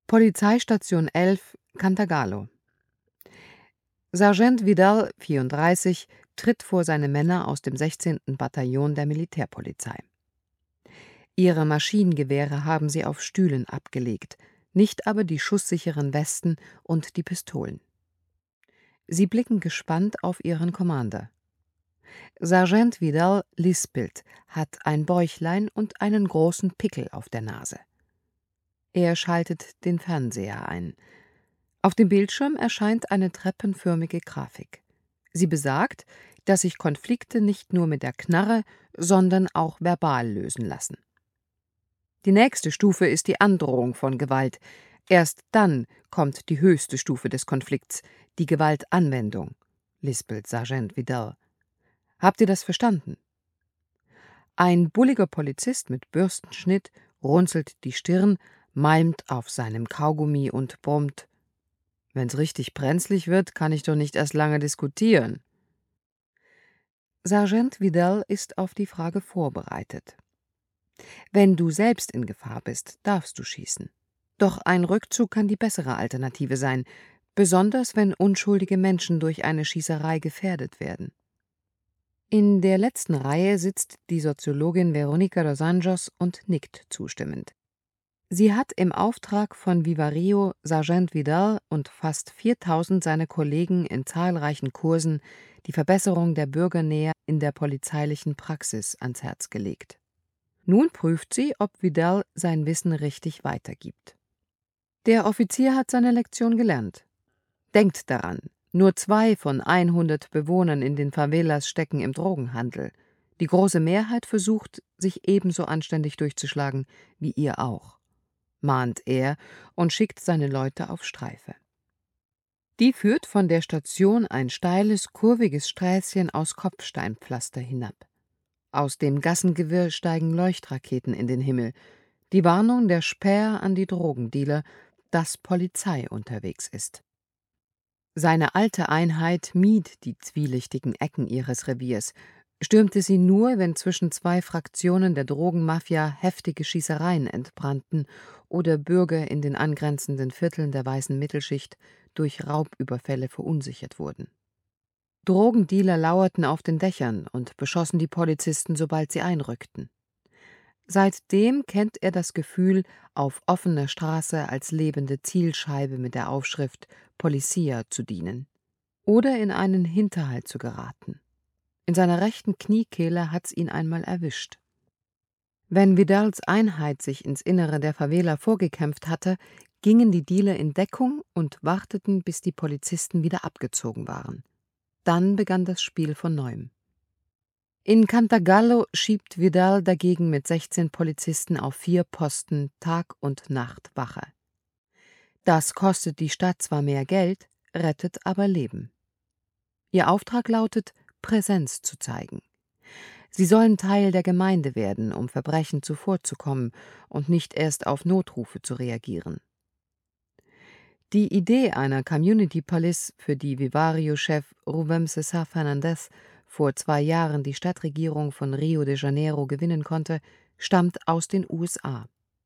Polizeistation 11, Cantagalo. Sergeant Vidal, 34, tritt vor seine Männer aus dem 16. Bataillon der Militärpolizei. Ihre Maschinengewehre haben sie auf Stühlen abgelegt, nicht aber die schusssicheren Westen und die Pistolen. Sie blicken gespannt auf ihren Commander. Sergeant Vidal lispelt, hat ein Bäuchlein und einen großen Pickel auf der Nase. Er schaltet den Fernseher ein. Auf dem Bildschirm erscheint eine treppenförmige Grafik. Sie besagt, dass sich Konflikte nicht nur mit der Knarre, sondern auch verbal lösen lassen. Die nächste Stufe ist die Androhung von Gewalt. Erst dann kommt die höchste Stufe des Konflikts, die Gewaltanwendung, lispelt Sergeant Vidal. Habt ihr das verstanden? Ein bulliger Polizist mit Bürstenschnitt runzelt die Stirn, malmt auf seinem Kaugummi und brummt: Wenn's richtig brenzlig wird, kann ich doch nicht erst lange diskutieren. Sergeant Vidal ist auf die Frage vorbereitet. Wenn du selbst in Gefahr bist, darfst du schießen. Doch ein Rückzug kann die bessere Alternative sein, besonders wenn unschuldige Menschen durch eine Schießerei gefährdet werden. In der letzten Reihe sitzt die Soziologin Veronica dos Anjos und nickt zustimmend. Sie hat im Auftrag von Vivario Sergeant Vidal und fast 4000 seiner Kollegen in zahlreichen Kursen die Verbesserung der Bürgernähe in der polizeilichen Praxis ans Herz gelegt. Nun prüft sie, ob Vidal sein Wissen richtig weitergibt. Der Offizier hat seine Lektion gelernt. Denkt daran, nur 2 von 100 Bewohnern in den Favelas stecken im Drogenhandel. Die große Mehrheit versucht, sich ebenso anständig durchzuschlagen wie ihr auch, mahnt er und schickt seine Leute auf Streife. Die führt von der Station ein steiles, kurviges Sträßchen aus Kopfsteinpflaster hinab. Aus dem Gassengewirr steigen Leuchtraketen in den Himmel. Die Warnung der Späher an die Drogendealer, dass Polizei unterwegs ist. Seine alte Einheit mied die zwielichtigen Ecken ihres Reviers, stürmte sie nur, wenn zwischen 2 Fraktionen der Drogenmafia heftige Schießereien entbrannten oder Bürger in den angrenzenden Vierteln der weißen Mittelschicht durch Raubüberfälle verunsichert wurden. Drogendealer lauerten auf den Dächern und beschossen die Polizisten, sobald sie einrückten. Seitdem kennt er das Gefühl, auf offener Straße als lebende Zielscheibe mit der Aufschrift Polizia zu dienen oder in einen Hinterhalt zu geraten. In seiner rechten Kniekehle hat's ihn einmal erwischt. Wenn Vidals Einheit sich ins Innere der Favela vorgekämpft hatte, gingen die Dealer in Deckung und warteten, bis die Polizisten wieder abgezogen waren. Dann begann das Spiel von neuem. In Cantagalo schiebt Vidal dagegen mit 16 Polizisten auf 4 Posten Tag und Nacht Wache. Das kostet die Stadt zwar mehr Geld, rettet aber Leben. Ihr Auftrag lautet, Präsenz zu zeigen. Sie sollen Teil der Gemeinde werden, um Verbrechen zuvorzukommen und nicht erst auf Notrufe zu reagieren. Die Idee einer Community Police, für die Vivario-Chef Rubem César Fernández vor 2 Jahren die Stadtregierung von Rio de Janeiro gewinnen konnte, stammt aus den USA.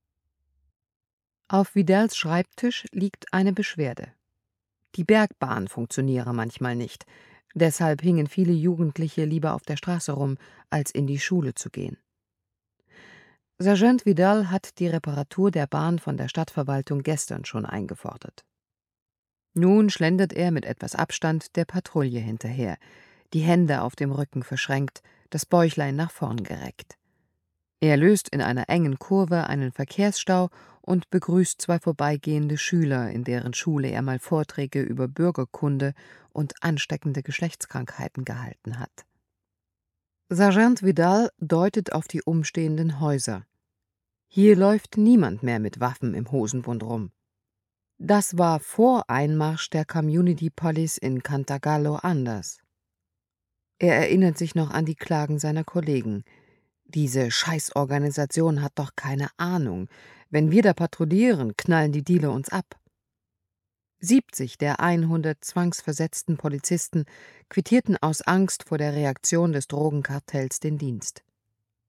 Auf Vidals Schreibtisch liegt eine Beschwerde. Die Bergbahn funktioniere manchmal nicht, deshalb hingen viele Jugendliche lieber auf der Straße rum, als in die Schule zu gehen. Sergeant Vidal hat die Reparatur der Bahn von der Stadtverwaltung gestern schon eingefordert. Nun schlendert er mit etwas Abstand der Patrouille hinterher, die Hände auf dem Rücken verschränkt, das Bäuchlein nach vorn gereckt. Er löst in einer engen Kurve einen Verkehrsstau und begrüßt 2 vorbeigehende Schüler, in deren Schule er mal Vorträge über Bürgerkunde und ansteckende Geschlechtskrankheiten gehalten hat. Sergeant Vidal deutet auf die umstehenden Häuser. Hier läuft niemand mehr mit Waffen im Hosenbund rum. Das war vor Einmarsch der Community Police in Cantagalo anders. Er erinnert sich noch an die Klagen seiner Kollegen. Diese Scheißorganisation hat doch keine Ahnung. Wenn wir da patrouillieren, knallen die Dealer uns ab. 70 der 100 zwangsversetzten Polizisten quittierten aus Angst vor der Reaktion des Drogenkartells den Dienst.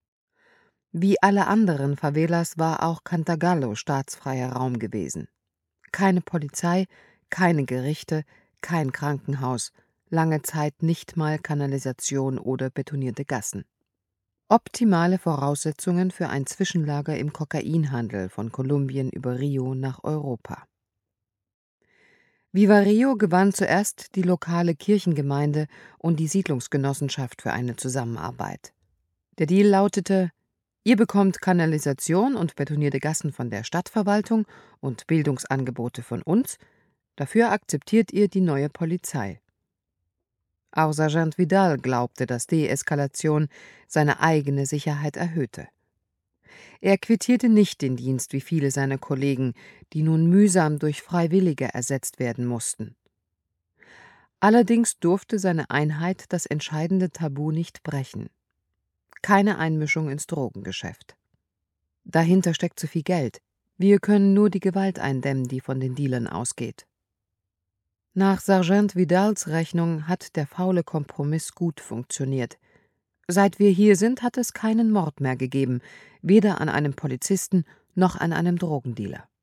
Wie alle anderen Favelas war auch Cantagalo staatsfreier Raum gewesen. Keine Polizei, keine Gerichte, kein Krankenhaus, lange Zeit nicht mal Kanalisation oder betonierte Gassen. Optimale Voraussetzungen für ein Zwischenlager im Kokainhandel von Kolumbien über Rio nach Europa. Viva Rio gewann zuerst die lokale Kirchengemeinde und die Siedlungsgenossenschaft für eine Zusammenarbeit. Der Deal lautete: Ihr bekommt Kanalisation und betonierte Gassen von der Stadtverwaltung und Bildungsangebote von uns, dafür akzeptiert ihr die neue Polizei. Auch Sergeant Vidal glaubte, dass Deeskalation seine eigene Sicherheit erhöhte. Er quittierte nicht den Dienst wie viele seiner Kollegen, die nun mühsam durch Freiwillige ersetzt werden mussten. Allerdings durfte seine Einheit das entscheidende Tabu nicht brechen: keine Einmischung ins Drogengeschäft. Dahinter steckt zu viel Geld. Wir können nur die Gewalt eindämmen, die von den Dealern ausgeht. Nach Sergeant Vidals Rechnung hat der faule Kompromiss gut funktioniert. Seit wir hier sind, hat es keinen Mord mehr gegeben, weder an einem Polizisten noch an einem Drogendealer.